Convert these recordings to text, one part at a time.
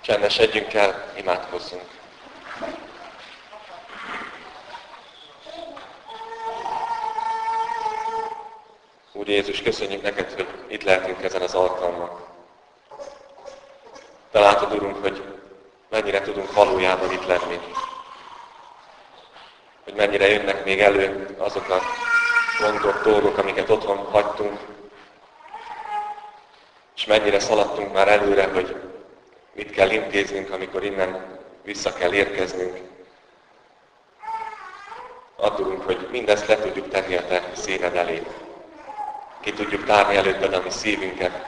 Csendesedjünk el, imádkozzunk. Úr Jézus, köszönjük neked, hogy itt lehetünk ezen az alkalmon. Te látod, Urunk, hogy mennyire tudunk valójában itt lenni. Hogy mennyire jönnek még elő azok a gondok, dolgok, amiket otthon hagytunk, és mennyire szaladtunk már előre, hogy mit kell intéznünk, amikor innen vissza kell érkeznünk. Add, Urunk, hogy mindezt le tudjuk tenni a Te színed elé. Ki tudjuk tárni előtted a mi szívünket.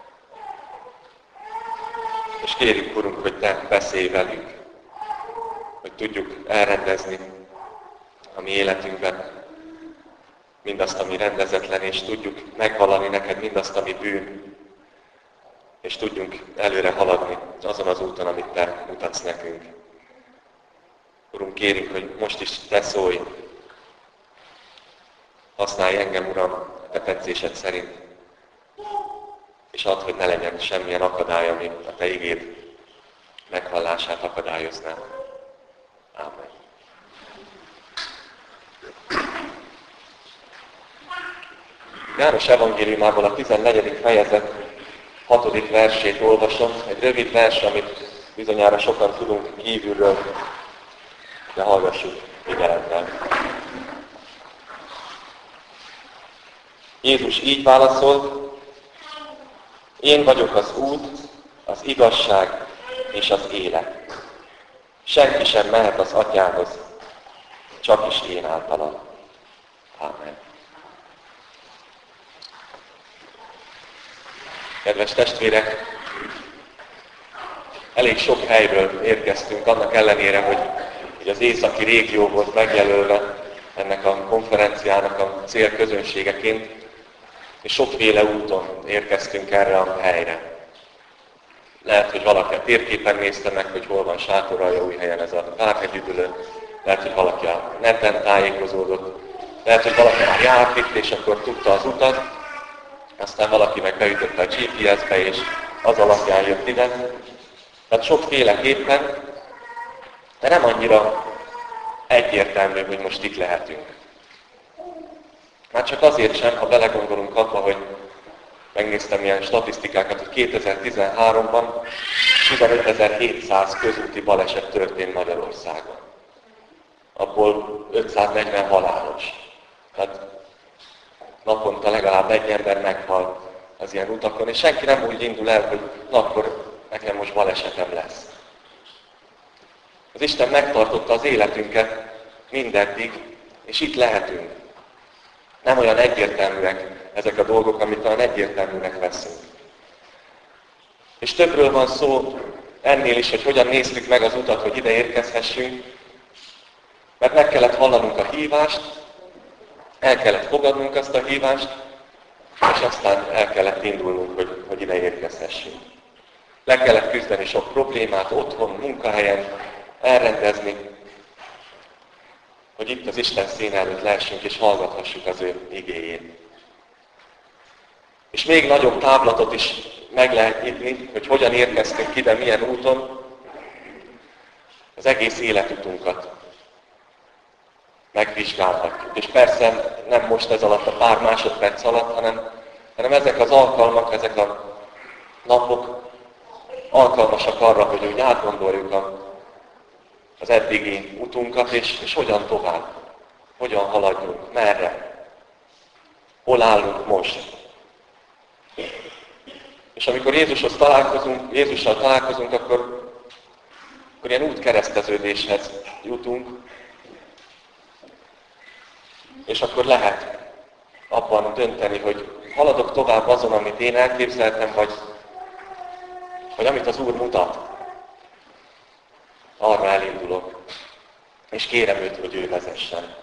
És kérjük, Urunk, hogy Te beszélj velünk, hogy tudjuk elrendezni a mi életünkben mindazt, ami rendezetlen, és tudjuk megvallani neked mindazt, ami bűn, és tudjunk előre haladni azon az úton, amit Te mutatsz nekünk. Urunk, kérünk, hogy most is Te szólj, használj engem, Uram, a Te tetszésed szerint, és add, hogy ne legyen semmilyen akadály, ami a Te igéd meghallását akadályozná. Ámen. János evangéliumából a 14. fejezet 6. versét olvasom, egy rövid vers, amit bizonyára sokan tudunk kívülről, de hallgassuk figyelemmel. Jézus így válaszolt: én vagyok az út, az igazság és az élet. Senki sem mehet az Atyához, csak is én általam. Ámen. Kedves testvérek, elég sok helyről érkeztünk, annak ellenére, hogy az északi régió volt megjelölve ennek a konferenciának a célközönségeként, és sokféle úton érkeztünk erre a helyre. Lehet, hogy valaki a térképen nézte meg, hogy hol van Sátoraljaújhelyen ez a Várhegyüdülő, lehet, hogy valaki a neten tájékozódott, lehet, hogy valaki már járt itt, és akkor tudta az utat, aztán valaki meg beütötte a GPS-be, és az alapján jött ide. Tehát sokféleképpen, de nem annyira egyértelmű, hogy most itt lehetünk. Már csak azért sem, ha belegondolunk abba, hogy megnéztem ilyen statisztikákat, hogy 2013-ban 15.700 közúti baleset történt Magyarországon. Abból 540 halálos. Tehát naponta legalább egy ember meghal az ilyen utakon, és senki nem úgy indul el, hogy na akkor nekem most balesetem lesz. Az Isten megtartotta az életünket mindeddig, és itt lehetünk. Nem olyan egyértelműek ezek a dolgok, amit talán egyértelműnek veszünk. És többről van szó ennél is, hogy hogyan néztük meg az utat, hogy ide érkezhessünk, mert meg kellett hallanunk a hívást, el kellett fogadnunk azt a hívást, és aztán el kellett indulnunk, hogy ide érkezhessünk. Le kellett küzdeni sok problémát otthon, munkahelyen, elrendezni, hogy itt az Isten színe előtt lehessünk és hallgathassuk az ő igéjét. És még nagyobb táblatot is meg lehet nyitni, hogy hogyan érkeztünk ide, milyen úton, az egész életutunkat megvizsgálhatjuk. És persze nem most ez alatt a pár másodperc alatt, hanem ezek az alkalmak, ezek a napok alkalmasak arra, hogy úgy átgondoljuk az eddigi utunkat, és hogyan tovább, hogyan haladjunk, merre, hol állunk most. És amikor Jézussal találkozunk, akkor ilyen útkereszteződéshez jutunk, és akkor lehet abban dönteni, hogy haladok tovább azon, amit én elképzeltem, vagy amit az Úr mutat. Arra elindulok, és kérem őt, hogy ő vezessen.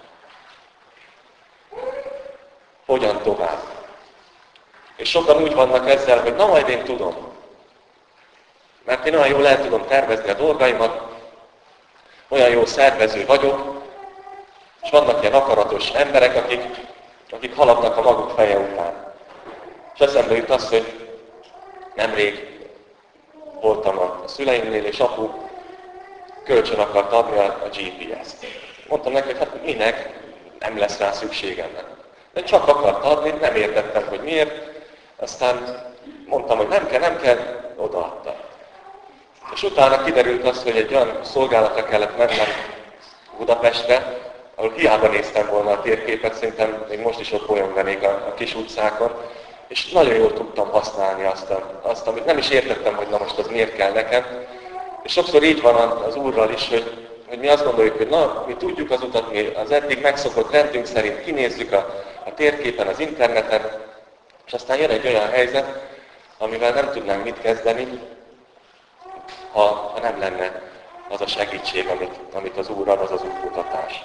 Hogyan tovább? És sokan úgy vannak ezzel, hogy na majd én tudom. Mert én olyan jól el tudom tervezni a dolgaimat, olyan jó szervező vagyok, és vannak ilyen akaratos emberek, akik haladnak a maguk feje után. És eszembe jut az, hogy nemrég voltam a szüleimnél, és apu kölcsön akart adni a GPS-t. Mondtam neki, hogy hát minek, nem lesz rá szükségem. De csak akart adni, nem értettem, hogy miért. Aztán mondtam, hogy nem kell, odaadta. És utána kiderült az, hogy egy olyan szolgálatra kellett mennem Budapestre, ahol hiába néztem volna a térképet, szerintem még most is ott bolyonganék a kis utcákon, és nagyon jól tudtam használni azt, amit nem is értettem, hogy na most az miért kell nekem. És sokszor így van az Úrral is, hogy mi azt gondoljuk, hogy na, mi tudjuk az utat, mi az eddig megszokott rendünk szerint kinézzük a térképen, az interneten, és aztán jön egy olyan helyzet, amivel nem tudnánk mit kezdeni, ha nem lenne az a segítség, amit az Úr ad, az az útmutatás.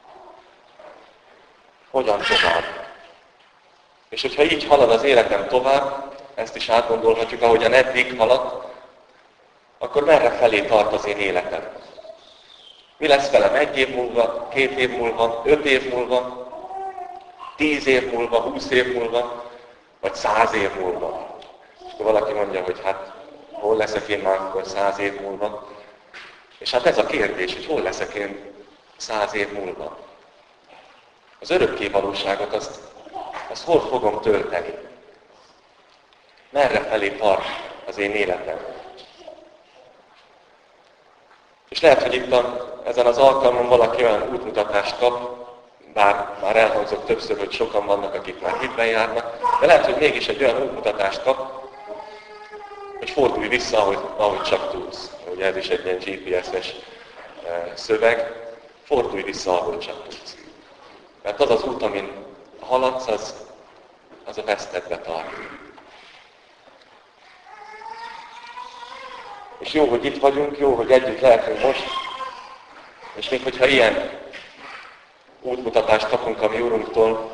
Hogyan tovább? És hogyha így halad az életem tovább, ezt is átgondolhatjuk, ahogyan eddig haladt, akkor merre felé tart az én életem? Mi lesz velem 1 év múlva, 2 év múlva, 5 év múlva, 10 év múlva, 20 év múlva, vagy 100 év múlva? És akkor valaki mondja, hogy hát hol leszek én már akkor 100 év múlva? És hát ez a kérdés, hogy hol leszek én 100 év múlva? Az örökké valóságot, azt hol fogom tölteni? Merre felé tart az én életem? És lehet, hogy itt ezen az alkalmon valaki olyan útmutatást kap, bár már elhangzott többször, hogy sokan vannak, akik már hitben járnak, de lehet, hogy mégis egy olyan útmutatást kap, hogy fordulj vissza, ahogy csak tudsz. Ugye ez is egy ilyen GPS-es szöveg. Fordulj vissza, ahogy csak tudsz. Mert az az út, amin haladsz, az a vesztedbe tart. És jó, hogy itt vagyunk, jó, hogy együtt lehetünk most, és még hogyha ilyen útmutatást kapunk a mi Úrunktól,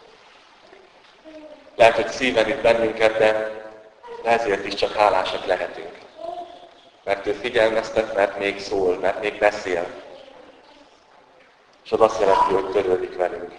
lehet, hogy szívenít bennünket, de ezért is csak hálásak lehetünk. Mert ő figyelmeztet, mert még szól, mert még beszél. És az azt jelenti, hogy törődik velünk.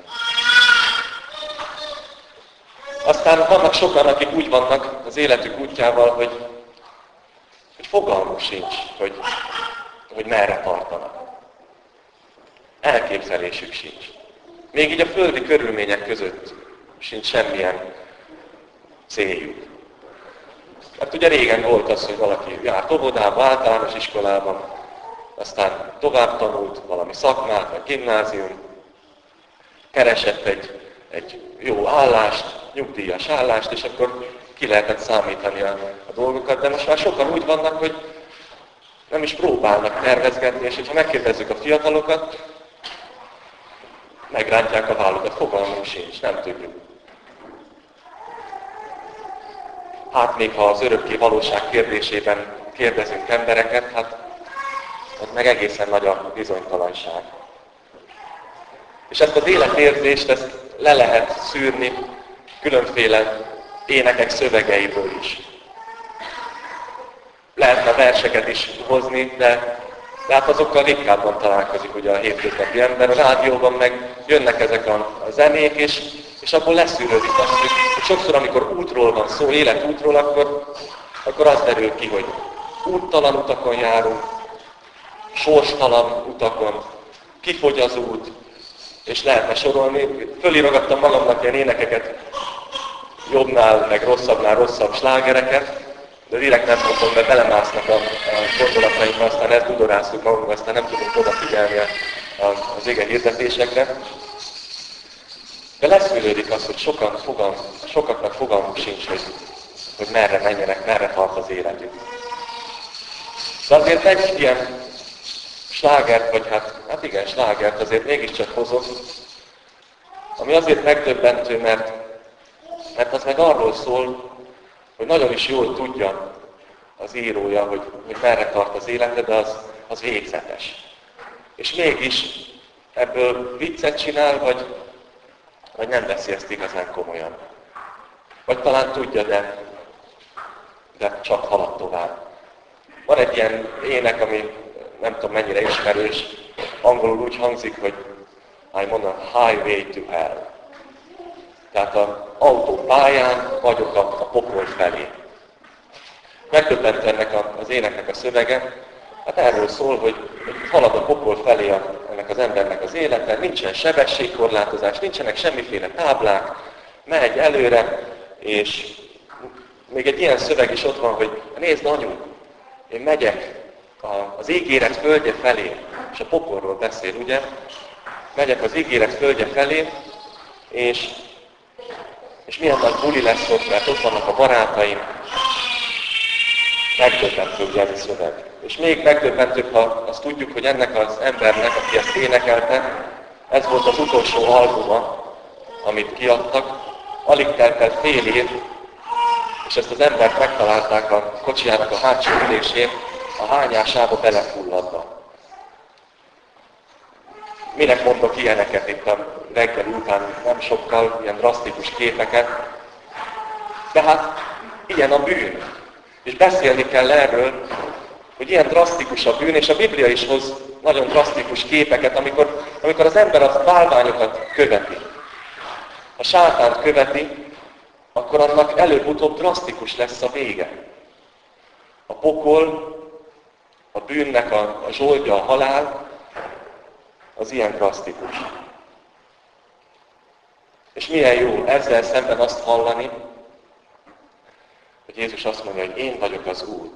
Aztán vannak sokan, akik úgy vannak az életük útjával, hogy fogalmuk sincs, hogy merre tartanak. Elképzelésük sincs. Még így a földi körülmények között sincs semmilyen céljuk. Mert ugye régen volt az, hogy valaki járt óvodába, általános iskolában, aztán tovább tanult valami szakmát, vagy gimnázium, keresett egy jó állást, nyugdíjas állást, és akkor ki lehetett számítani a dolgokat, de most már sokan úgy vannak, hogy nem is próbálnak tervezgetni, és hogyha megkérdezzük a fiatalokat, megrántják a vállukat, fogalmunk sincs, nem tudjuk. Hát még ha az örökké valóság kérdésében kérdezünk embereket, hát ott meg egészen nagy a bizonytalanság. És ezt az életérzést, ezt le lehet szűrni különféle énekek szövegeiből is. Lehetne verseket is hozni, de hát azokkal ritkábban találkozik ugye a hétköznapi ember. A rádióban meg jönnek ezek a zenék, és abból leszűrődik azt, hogy sokszor, amikor útról van szó, életútról, akkor az derül ki, hogy úttalan utakon járunk, sorstalan utakon, kifogy az út, és lehetne sorolni. Fölirogattam magamnak ilyen énekeket, jobbnál, meg rosszabbnál rosszabb slágereket, de direkt nem mondom, mert belemásznak a gondolatainkba, aztán ezt dudorázzuk magunk, aztán nem tudunk odafigyelni az ige hirdetésekre. De leszűrődik az, hogy sokaknak fogalmuk sincs, hogy merre menjenek, merre tart az életük. De azért egy ilyen slágert, vagy hát igen, slágert azért mégiscsak hozok, ami azért megdöbbentő, mert az meg arról szól, hogy nagyon is jól tudja az írója, hogy merre tart az élete, de az végzetes. És mégis ebből viccet csinál, vagy nem veszi ezt igazán komolyan. Vagy talán tudja, de csak halad tovább. Van egy ilyen ének, ami nem tudom mennyire ismerős, angolul úgy hangzik, hogy I'm on a highway to hell. Tehát az autópályán vagyok a pokol felé. megdöbbent ennek az éneknek a szövege. Hát erről szól, hogy halad a pokol felé ennek az embernek az élete, nincsen sebességkorlátozás, nincsenek semmiféle táblák, megy előre, és még egy ilyen szöveg is ott van, hogy nézd anyu, én megyek az ígéret földje felé, és a pokolról beszél, ugye? Megyek az ígéret földje felé, és milyen nagy buli lesz ott, mert ott vannak a barátaim. Megdöbbentő ugye ez a szöveg. És még megdöbbentőbb, ha azt tudjuk, hogy ennek az embernek, aki ezt énekelte, ez volt az utolsó albuma, amit kiadtak. Alig telt el fél év, és ezt az embert megtalálták a kocsijának a hátsó ülésén, a hányásába belefulladva. Minek mondok ilyeneket itt a reggel után, nem sokkal, ilyen drasztikus képeket. De hát ilyen a bűn. És beszélni kell erről, hogy ilyen drasztikus a bűn, és a Biblia is hoz nagyon drasztikus képeket, amikor az ember a bálványokat követi. Ha sátánt követi, akkor annak előbb-utóbb drasztikus lesz a vége. A pokol, a bűnnek a zsoldja, a halál, az ilyen drasztikus. És milyen jó ezzel szemben azt hallani, hogy Jézus azt mondja, hogy én vagyok az út.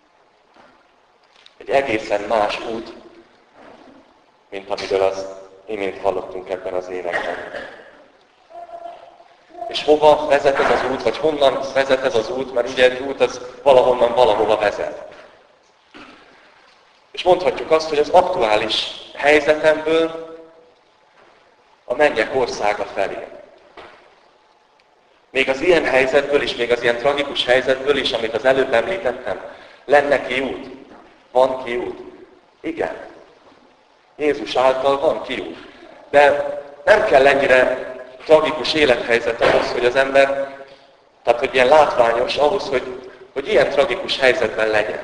Egy egészen más út, mint amiről az imént hallottunk ebben az énekben. És hova vezet ez az út, vagy honnan vezet ez az út, mert ugye egy út az valahonnan valahova vezet. És mondhatjuk azt, hogy az aktuális helyzetemből a mennyek országa felé. Még az ilyen helyzetből is, még az ilyen tragikus helyzetből is, amit az előbb említettem, lenne kiút? Van kiút? Igen. Jézus által van kiút. De nem kell ennyire tragikus élethelyzet ahhoz, hogy az ember, tehát hogy ilyen látványos ahhoz, hogy ilyen tragikus helyzetben legyen.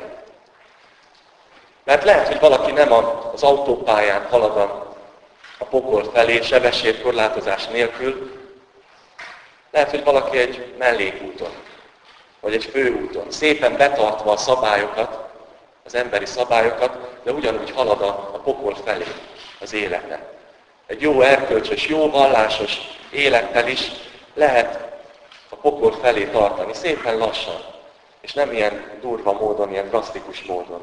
Mert lehet, hogy valaki nem az autópályán halad a pokol felé, sebességkorlátozás nélkül, lehet, hogy valaki egy mellékúton, vagy egy főúton, szépen betartva a szabályokat, az emberi szabályokat, de ugyanúgy halad a pokol felé az élete. Egy jó erkölcsös, jó vallásos élettel is lehet a pokol felé tartani, szépen lassan, és nem ilyen durva módon, ilyen drasztikus módon.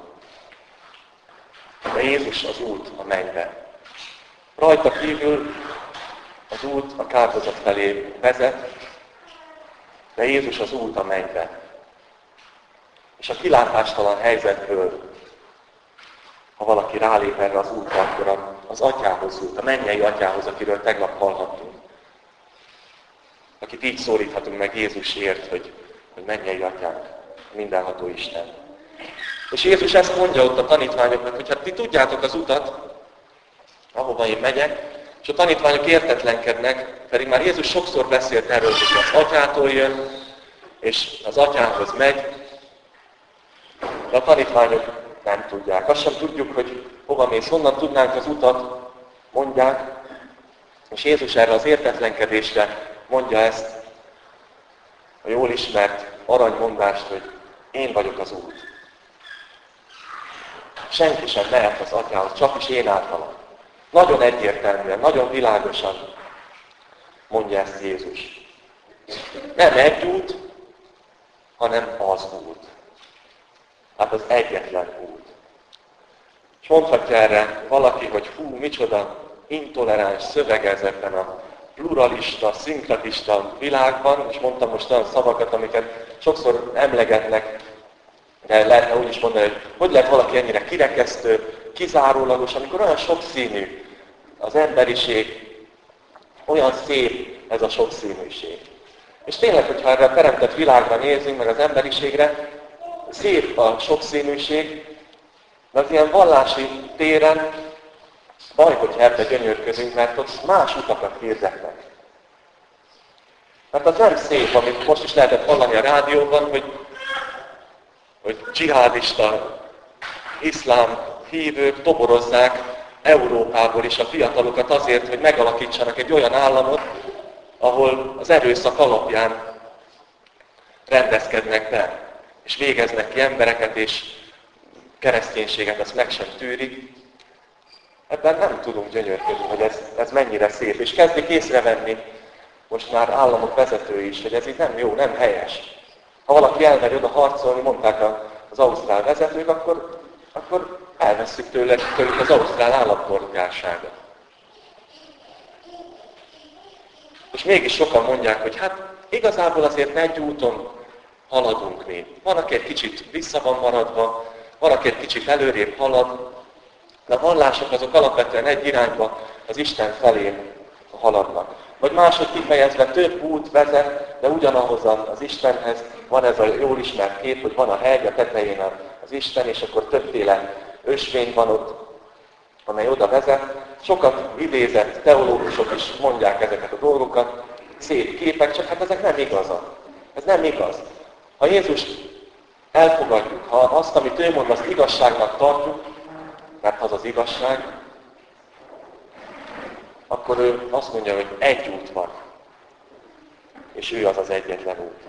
De Jézus az út a mennybe. Rajta kívül az út a kárhozat felé vezet, de Jézus az út a mennybe. És a kilátástalan helyzetből, ha valaki rálép erre az útra, akkor az atyához jut, a mennyei atyához, akiről tegnap hallhattunk. Akit így szólíthatunk meg Jézusért, hogy mennyei atyánk, mindenható Isten. És Jézus ezt mondja ott a tanítványoknak, hogy hát ti tudjátok az utat, ahova én megyek, és a tanítványok értetlenkednek, pedig már Jézus sokszor beszélt erről, hogy az atyától jön, és az atyához megy, de a tanítványok nem tudják. Azt sem tudjuk, hogy hova mész, honnan tudnánk az utat, mondják, és Jézus erre az értetlenkedésre mondja ezt a jól ismert aranymondást, hogy én vagyok az út. Senki sem mehet az atyához, csak is én általam. Nagyon egyértelműen, nagyon világosan mondja ezt Jézus. Nem egy út, hanem az út. Hát az egyetlen út. És mondhatja erre valaki, hogy hú, micsoda intoleráns szöveg ez ebben a pluralista, szinkretista világban, és mondtam most olyan szavakat, amiket sokszor emlegetnek, de lehetne úgy is mondani, hogy lehet valaki ennyire kirekesztő, kizárólagos, amikor olyan sokszínű az emberiség, olyan szép ez a sokszínűség. És tényleg, hogyha erre a teremtett világra nézünk, meg az emberiségre, szép a sokszínűség, de az ilyen vallási téren baj, hogyha ebbe gyönyörködünk, mert ott más utakat hirdetnek. Mert az nem szép, amit most is lehetett hallani a rádióban, hogy dzsihádista, iszlám hívők toborozzák Európából is a fiatalokat azért, hogy megalakítsanak egy olyan államot, ahol az erőszak alapján rendezkednek be. és végeznek ki embereket, és kereszténységet azt meg sem tűrik. Ebben nem tudunk gyönyörködni, hogy ez mennyire szép. És kezdik észrevenni most már államok vezetői is, hogy ez így nem jó, nem helyes. Ha valaki elmegy oda harcolni, mondták az ausztrál vezetők, akkor elvesszük tőlük az ausztrál állampolgárságot. És mégis sokan mondják, hogy hát igazából azért egy úton haladunk mi. Van, aki egy kicsit vissza van maradva, van, aki egy kicsit előrébb halad, de a vallások azok alapvetően egy irányba az Isten felé haladnak. Vagy máshogy kifejezve több út vezet, de ugyanahoz az Istenhez van ez a jól ismert kép, hogy van a hegy, a tetején az Isten, és akkor többféle ösvény van ott, amely oda vezet. Sokat idézett teológusok is mondják ezeket a dolgokat, szép képek, csak hát ezek nem igazak. Ez nem igaz. Ha Jézust elfogadjuk, ha azt, amit ő mond, azt igazságnak tartjuk, mert az az igazság, akkor ő azt mondja, hogy egy út van. És ő az az egyetlen út.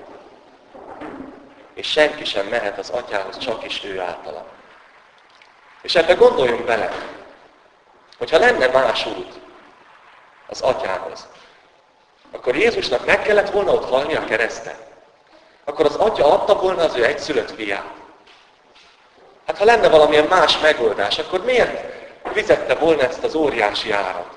És senki sem mehet az Atyához, csak is ő általa. És ebbe gondoljunk bele, hogyha lenne más út az Atyához, akkor Jézusnak meg kellett volna ott halni a kereszten. Akkor az Atya adta volna az ő egyszülött fiát. Hát ha lenne valamilyen más megoldás, akkor miért fizette volna ezt az óriási árat?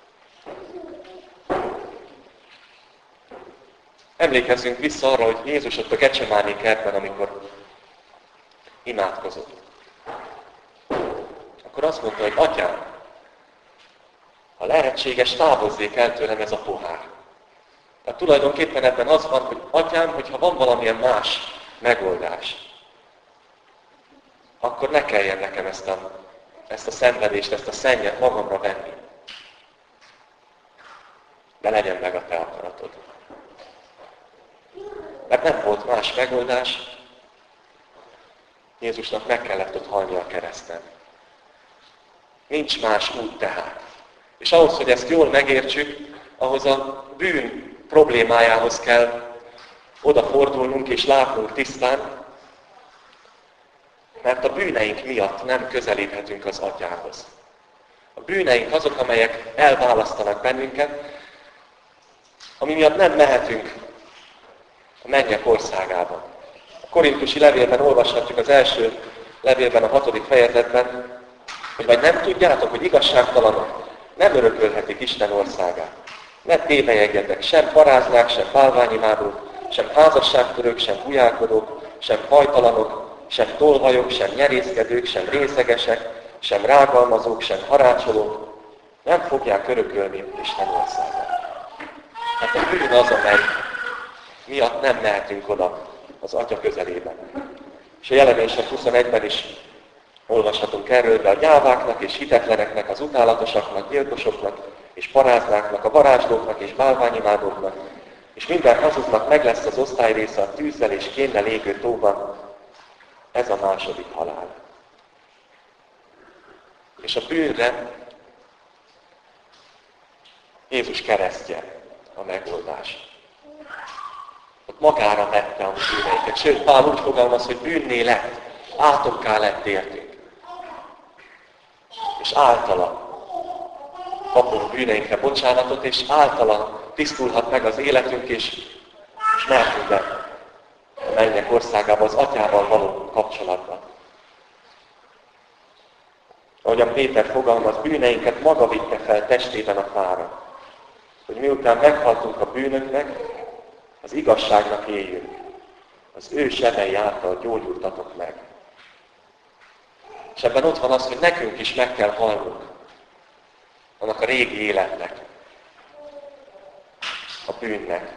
Emlékezzünk vissza arra, hogy Jézus ott a Gecsemáné kertben, amikor imádkozott. Akkor azt mondta, hogy Atyám, ha lehetséges, távozzék el tőlem ez a pohár. Tehát tulajdonképpen ebben az van, hogy Atyám, hogyha van valamilyen más megoldás, akkor ne kelljen nekem ezt a szenvedést, ezt a szennyet magamra venni. De legyen meg a te akaratod. Mert nem volt más megoldás, Jézusnak meg kellett ott halni a kereszten. Nincs más út tehát. És ahhoz, hogy ezt jól megértsük, ahhoz a bűn problémájához kell odafordulnunk és látnunk tisztán, mert a bűneink miatt nem közelíthetünk az Atyához. A bűneink azok, amelyek elválasztanak bennünket, ami miatt nem mehetünk a mennyek országában. A korintusi levélben olvashatjuk az első levélben, a 6. fejezetben, hogy vagy nem tudjátok, hogy igazságtalanok nem örökölhetik Isten országát. Ne tévelyegjetek, sem paráznák, sem bálványimádók, sem házasságtörők, sem bujálkodók, sem hajtalanok, sem tolvajok, sem nyerészkedők, sem részegesek, sem rágalmazók, sem harácsolók nem fogják örökölni Isten országát. Hát a bűn az, amely miatt nem mehetünk oda az Atya közelében. És a Jelenések 21-ben is olvashatunk erről, de a gyáváknak és hitetleneknek, az utálatosaknak, gyilkosoknak és paráznáknak, a varázslóknak és bálványimádóknak, és minden hazugnak meg lesz az osztályrésze a tűzzel és kénnel égő tóban. Ez a második halál. És a bűnre Jézus keresztje a megoldás. Ott magára vette a bűneinket. Sőt, Pál úgy fogalmaz, hogy bűnné lett, átokká lett értünk. És általa kapunk bűneinkre bocsánatot, és általa tisztulhat meg az életünk, és mehetünk be a mennyek országába, az Atyával való kapcsolatban. Ahogyan Péter fogalmaz, bűneinket maga vitte fel testében a fára, hogy miután meghaltunk a bűnöknek, az igazságnak éljünk. Az ő sebei által gyógyultatok meg. És ebben ott van az, hogy nekünk is meg kell halnunk annak a régi életnek, a bűnnek.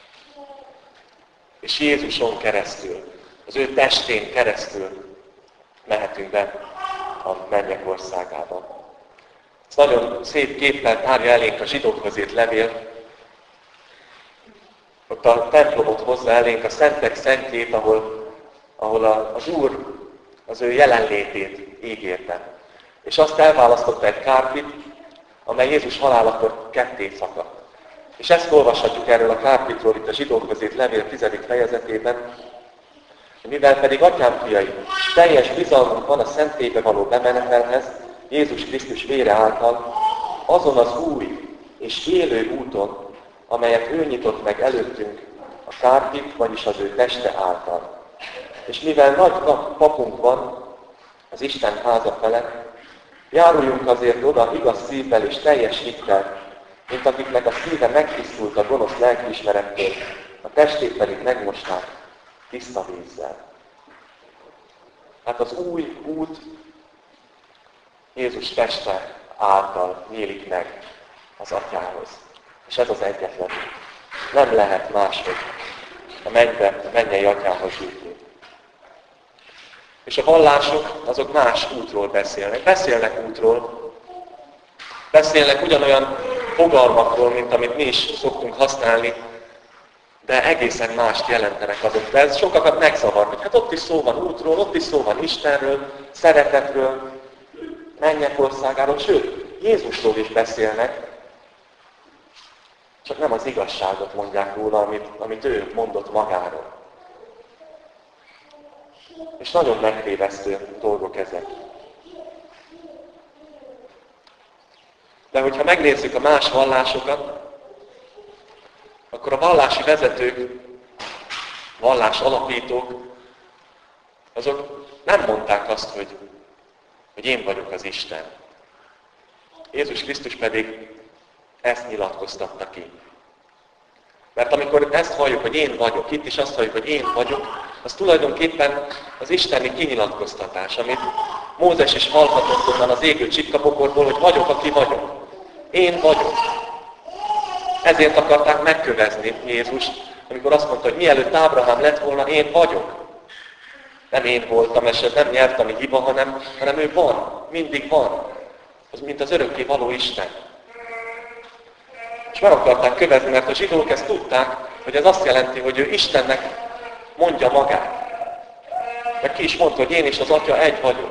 És Jézuson keresztül, az ő testén keresztül mehetünk be a mennyek országába. Ez nagyon szép képpel tárja elénk a zsidókhoz írt levél. Ott a templomot hozza elénk, a szentek szentjét, ahol az Úr az ő jelenlétét ígérte. És azt elválasztotta egy kárpit, amely Jézus halálakor ketté szakadt. És ezt olvashatjuk erről a kárpitról itt a zsidókhoz írt levél 10. fejezetében, Mivel pedig atyám fiai, teljes bizalmunk van a szentélybe való bemenetelhez, Jézus Krisztus vére által, azon az új és élő úton, amelyet ő nyitott meg előttünk a kárpit, vagyis az ő teste által. És mivel nagy papunk van az Isten háza felett, járuljunk azért oda igaz szívvel és teljes hittel, mint akiknek a szíve megtisztult a gonosz lelkiismerettől, a testét pedig megmosták tiszta vízzel. Hát az új út Jézus teste által nyílik meg az Atyához. És ez az egyetlen. Nem lehet máshogy a mennyei Atyához jutni. És a vallások azok más útról beszélnek. Beszélnek útról, beszélnek ugyanolyan fogalmakról, mint amit mi is szoktunk használni, de egészen mást jelentenek azok. De ez sokakat megzavar, hogy hát ott is szó van útról, ott is szó van Istenről, szeretetről, mennyek országáról, sőt, Jézusról is beszélnek, csak nem az igazságot mondják róla, amit ő mondott magáról. És nagyon megtévesztő dolgok ezek. De hogyha megnézzük a más vallásokat, akkor a vallási vezetők, vallás alapítók, azok nem mondták azt, hogy én vagyok az Isten. Jézus Krisztus pedig ezt nyilatkoztatta ki. Mert amikor ezt halljuk, hogy én vagyok, itt is azt halljuk, hogy én vagyok, az tulajdonképpen az isteni kinyilatkoztatás, amit Mózes is hallhatott onnan az égő csipkabokorból, hogy vagyok, aki vagyok. Én vagyok. Ezért akarták megkövezni Jézust, amikor azt mondta, hogy mielőtt Ábrahám lett volna, én vagyok. Nem én voltam, és nem nyelvtani hiba, hanem ő van, mindig van. Az mint az örökké való Isten. És meg akarták kövezni, mert a zsidók ezt tudták, hogy ez azt jelenti, hogy ő Istennek mondja magát. Meg ki is mondta, hogy én és az Atya egy vagyok.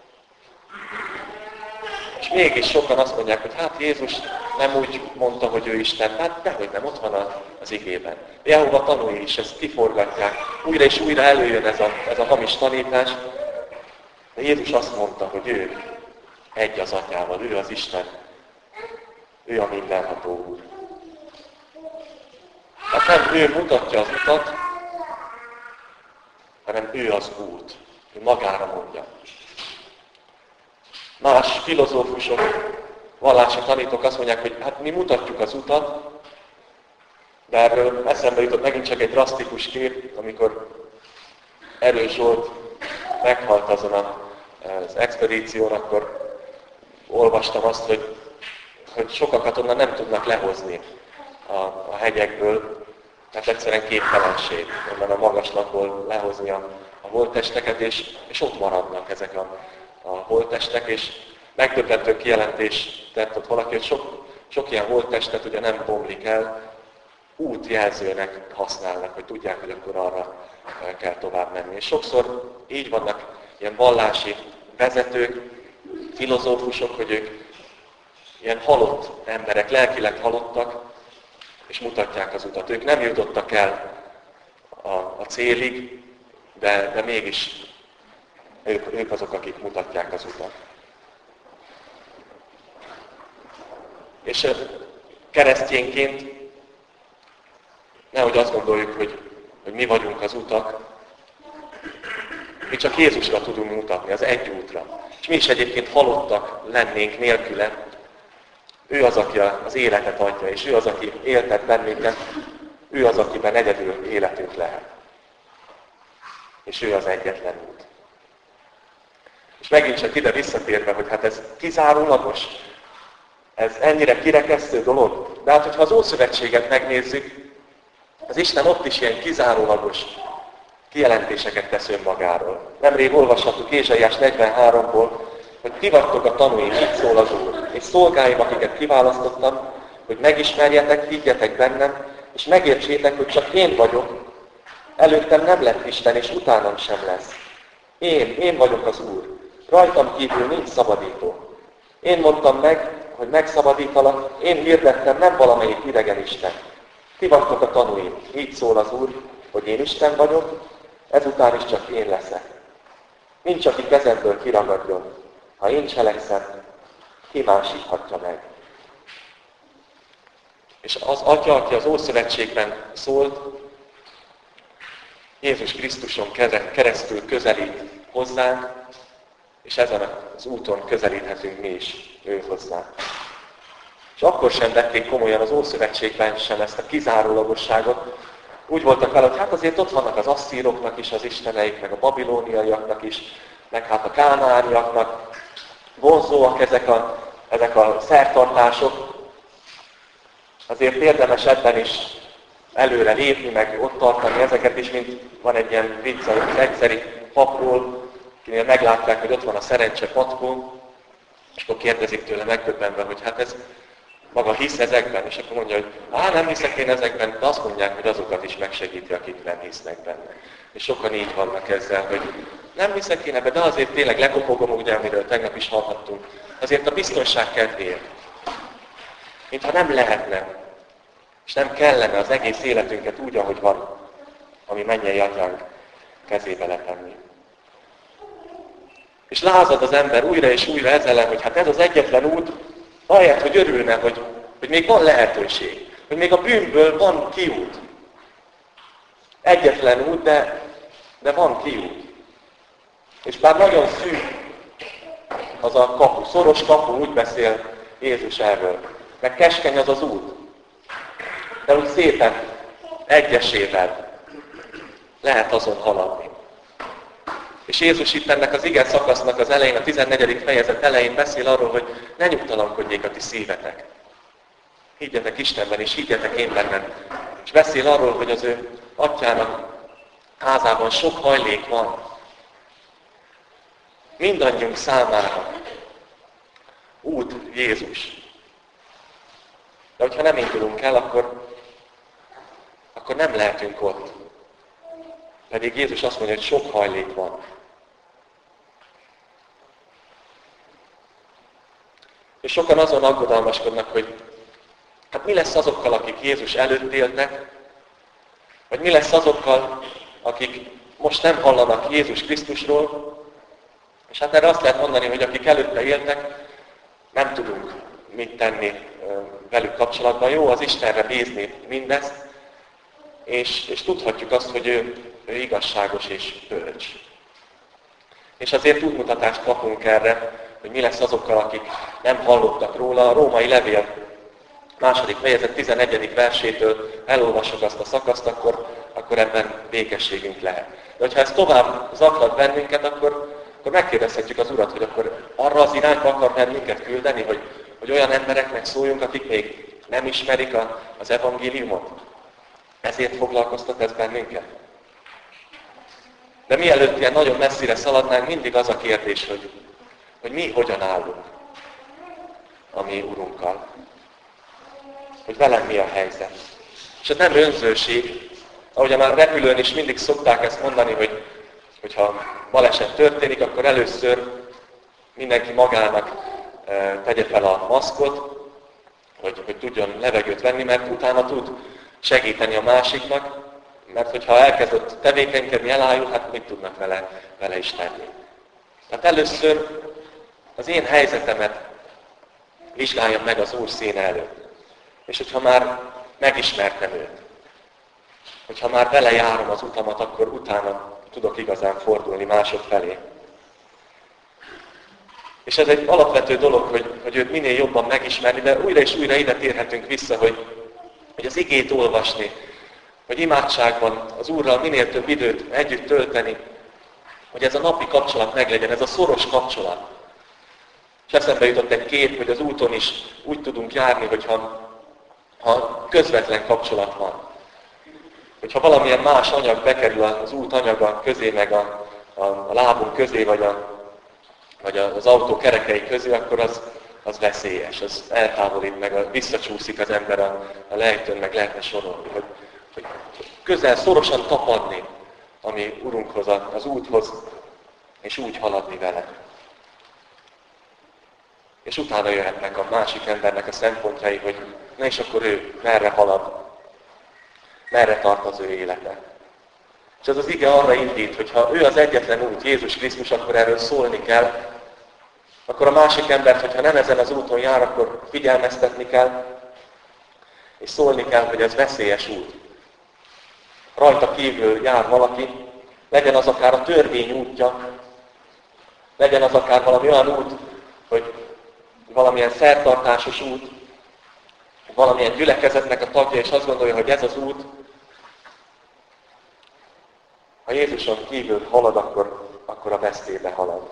És mégis sokan azt mondják, hogy hát Jézus nem úgy mondta, hogy ő Isten. Hát dehogy nem, ott van az igében. Jehova tanúi is ezt kiforgatják. Újra és újra előjön ez a hamis tanítás. De Jézus azt mondta, hogy ő egy az Atyával, ő az Isten. Ő a mindenható Úr. Hát nem ő mutatja az utat, hanem ő az út. Ő magára mondja. Más filozófusok, vallási tanítók azt mondják, hogy hát mi mutatjuk az utat, de erről eszembe jutott megint csak egy drasztikus kép, amikor Erős Zsolt meghalt azon az expedíción, akkor olvastam azt, hogy sokakat onnan nem tudnak lehozni a hegyekből, mert egyszerűen képtelenség onnan a magaslatból lehozni a holttesteket, és ott maradnak ezek a holttestek, és megdöbbentő kijelentés tett ott valaki, hogy sok ilyen holttestet ugye nem bomlik el, útjelzőnek használnak, hogy tudják, hogy akkor arra kell tovább menni. És sokszor így vannak ilyen vallási vezetők, filozófusok, hogy ők ilyen halott emberek, lelkileg halottak, és mutatják az utat. Ők nem jutottak el a célig, de mégis ők azok, akik mutatják az utat. És keresztényként nehogy azt gondoljuk, hogy mi vagyunk az utak, mi csak Jézusra tudunk mutatni, az egy útra. És mi is egyébként halottak lennénk nélküle. Ő az, aki az életet adja, és ő az, aki éltet bennünket, ő az, akiben egyedül életünk lehet. És ő az egyetlen út. És megint csak ide visszatérve, hogy hát ez kizárólagos, ez ennyire kirekesztő dolog. De hát, hogyha az Ószövetséget megnézzük, az Isten ott is ilyen kizárólagos kijelentéseket tesz önmagáról. Nemrég olvashattuk Ézsaiás 43-ból, hogy ti vagytok a tanúim, így szól az Úr, és szolgáim, akiket kiválasztottam, hogy megismerjetek, higgyetek bennem, és megértsétek, hogy csak én vagyok, előttem nem lett Isten, és utánam sem lesz. Én vagyok az Úr, rajtam kívül nincs szabadító. Én mondtam meg, hogy megszabadítalak, én hirdettem, nem valamelyik idegen Isten. Ti vagytok a tanúim, így szól az Úr, hogy én Isten vagyok, ezután is csak én leszek. Nincs, aki kezemből kiragadjon. Ha én cselekszem, ki másíthatja meg. És az Atya, aki az Ószövetségben szólt, Jézus Krisztuson keresztül közelít hozzánk, és ezen az úton közelíthetünk mi is ő hozzá. És akkor sem vették komolyan az Ószövetségben sem ezt a kizárólagosságot. Úgy voltak vele, hogy hát azért ott vannak az asszíroknak is az isteneik, meg a babilóniaiaknak is, meg hát a kánaániaknak. Vonzóak ezek a szertartások. Azért érdemes ebben is előre lépni, meg ott tartani ezeket is, mint van egy ilyen vicc az egyszeri papról, akinél meglátják, hogy ott van a szerencse patkó, és akkor kérdezik tőle megdöbbenve, hogy hát ez maga hisz ezekben, és akkor mondja, hogy nem hiszek én ezekben, de azt mondják, hogy azokat is megsegíti, akik nem hisznek benne. És sokan így vannak ezzel, hogy nem hiszek én ebbe, de azért tényleg lekopogom, ugye, amiről tegnap is hallhattunk, azért a biztonság kedvéért. Mintha nem lehetne, és nem kellene az egész életünket úgy, ahogy van, ami mennyei Atyánk kezébe letenni. És lázad az ember újra és újra ezzel, hogy hát ez az egyetlen út, ahelyett, hogy örülne, hogy még van lehetőség, hogy még a bűnből van kiút. Egyetlen út, de van kiút. És bár nagyon szűk az a kapu, szoros kapu, úgy beszél Jézus erről, meg keskeny az az út, de úgy szépen, egyesével lehet azon haladni. És Jézus itt ennek az ige szakasznak az elején, a 14. fejezet elején beszél arról, hogy ne nyugtalankodjék a ti szívetek. Higgyetek Istenben, és higgyetek én bennem. És beszél arról, hogy az ő Atyának házában sok hajlék van. Mindannyiunk számára út Jézus. De hogyha nem indulunk el, akkor nem lehetünk ott. Pedig Jézus azt mondja, hogy sok hajlék van. És sokan azon aggodalmaskodnak, hogy hát mi lesz azokkal, akik Jézus előtt éltek, vagy mi lesz azokkal, akik most nem hallanak Jézus Krisztusról, és hát erre azt lehet mondani, hogy akik előtte éltek, nem tudunk mit tenni velük kapcsolatban. Jó az Istenre bízni mindezt, és tudhatjuk azt, hogy ő igazságos és bölcs. És azért útmutatást kapunk erre, hogy mi lesz azokkal, akik nem hallottak róla. A római levél 2. fejezet 11. versétől elolvasok azt a szakaszt, akkor ebben békességünk lehet. De hogyha ez tovább zaklat bennünket, akkor megkérdezhetjük az Urat, hogy akkor arra az irányba akar bennünket küldeni, hogy olyan embereknek szóljunk, akik még nem ismerik az evangéliumot. Ezért foglalkoztat ez bennünket. De mielőtt ilyen nagyon messzire szaladnánk, mindig az a kérdés, hogy mi hogyan állunk a mi Urunkkal. Hogy velem mi a helyzet. És ez nem önzőség. Ahogyan a repülőn is mindig szokták ezt mondani, hogyha baleset történik, akkor először mindenki magának tegye fel a maszkot, hogy tudjon levegőt venni, mert utána tud segíteni a másiknak, mert hogyha elkezdett tevékenykedni, elájul, hát mit tudnak vele is tenni. Tehát először az én helyzetemet vizsgáljam meg az Úr színe előtt. És hogyha már megismertem őt, hogyha már vele járom az utamat, akkor utána tudok igazán fordulni mások felé. És ez egy alapvető dolog, hogy őt minél jobban megismerni, de újra és újra ide térhetünk vissza, hogy az igét olvasni, hogy imádságban az Úrral minél több időt együtt tölteni, hogy ez a napi kapcsolat meglegyen, ez a szoros kapcsolat. És eszembe jutott egy kép, hogy az úton is úgy tudunk járni, hogyha közvetlen kapcsolat van. Hogyha valamilyen más anyag bekerül az út anyaga közé, meg a lábunk közé, vagy az autó kerekei közé, akkor az veszélyes, az eltávolít, meg visszacsúszik az ember a lejtőn, meg lehetne sorolni, hogy közel, szorosan tapadni a mi Urunkhoz, az úthoz, és úgy haladni vele. És utána jöhetnek a másik embernek a szempontjai, hogy na és akkor ő merre halad, merre tart az ő élete. És ez az ige arra indít, hogy ha ő az egyetlen út, Jézus Krisztus, akkor erről szólni kell, akkor a másik embert, hogyha nem ezen az úton jár, akkor figyelmeztetni kell, és szólni kell, hogy ez veszélyes út. Rajta kívül jár valaki, legyen az akár a törvény útja, legyen az akár valami olyan út, hogy valamilyen szertartásos út, valamilyen gyülekezetnek a tagja, és azt gondolja, hogy ez az út. Ha Jézuson kívül halad, akkor a vesztébe halad.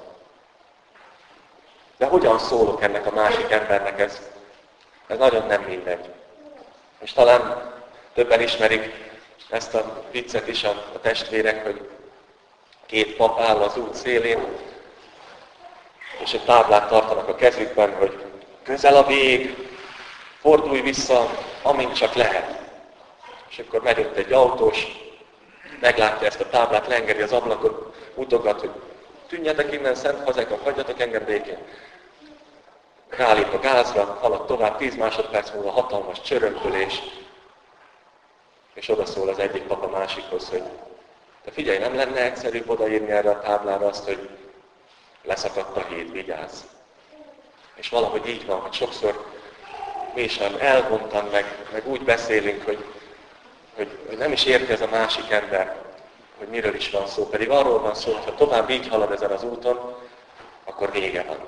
De hogyan szólok ennek a másik embernek, ez nagyon nem mindegy. És talán többen ismerik ezt a viccet is a testvérek, hogy két pap áll az út szélén, és egy táblát tartanak a kezükben, hogy közel a vég, fordulj vissza, amint csak lehet. És akkor megy ott egy autós, meglátja ezt a táblát, leengedi az ablakot, mutogat, hogy tűnjetek innen, szent fazekak, hagyjatok engem békén. Rálép a gázra, halad tovább, 10 másodperc múlva hatalmas csörömpölés, és odaszól az egyik pap a másikhoz, hogy de figyelj, nem lenne egyszerűbb odaírni erre a táblára azt, hogy leszakadt a híd, vigyázz. És valahogy így van, hogy sokszor mi is elvontan, meg úgy beszélünk, hogy nem is érti ez a másik ember, hogy miről is van szó. Pedig arról van szó, hogy ha tovább így halad ezen az úton, akkor vége van.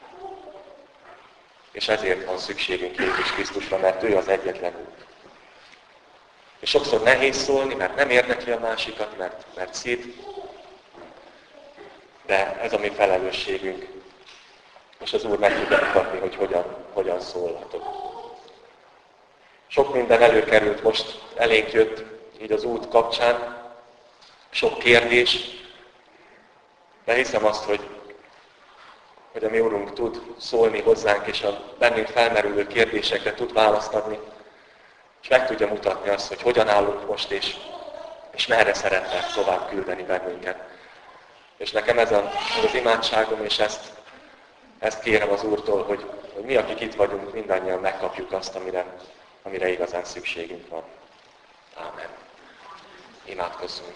És ezért van szükségünk Jézus Krisztusra, mert ő az egyetlen út. És sokszor nehéz szólni, mert nem érdekli a másikat, mert szid. De ez a mi felelősségünk. És az Úr meg tudja mutatni, hogy hogyan szólhatok. Sok minden előkerült, most elénk jött így az út kapcsán. Sok kérdés. De hiszem azt, hogy a mi Urunk tud szólni hozzánk, és a bennünk felmerülő kérdésekre tud választ adni. És meg tudja mutatni azt, hogy hogyan állunk most, és merre szeretne tovább küldeni bennünket. És nekem ez az imádságom, és ezt kérem az Úrtól, hogy mi, akik itt vagyunk, mindannyian megkapjuk azt, amire igazán szükségünk van. Ámen. Imádkozzunk.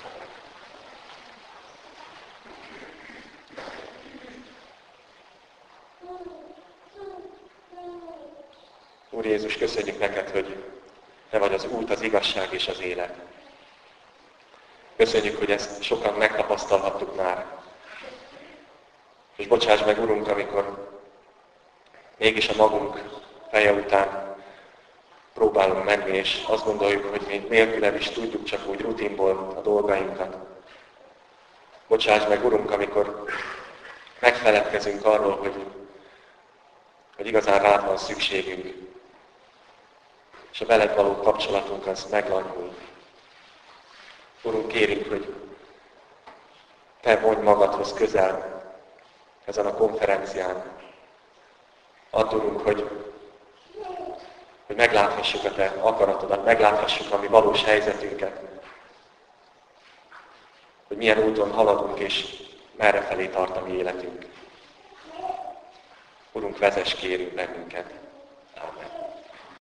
Úr Jézus, köszönjük neked, hogy Te vagy az út, az igazság és az élet. Köszönjük, hogy ezt sokan megtapasztalhattuk már. És bocsáss meg, Urunk, amikor mégis a magunk feje után próbálunk menni, és azt gondoljuk, hogy mi nélküled is tudjuk csak úgy rutinból a dolgainkat. Bocsáss meg, Urunk, amikor megfeledkezünk arról, hogy igazán rád van szükségünk, és a veled való kapcsolatunk az meglanyul. Urunk, kérünk, hogy Te vonj magadhoz közel ezen a konferencián. Add, Urunk, hogy megláthassuk a Te akaratodat, megláthassuk a mi valós helyzetünket, hogy milyen úton haladunk, és merre felé tart a mi életünk. Urunk, vezess, kérünk bennünket. Ámen.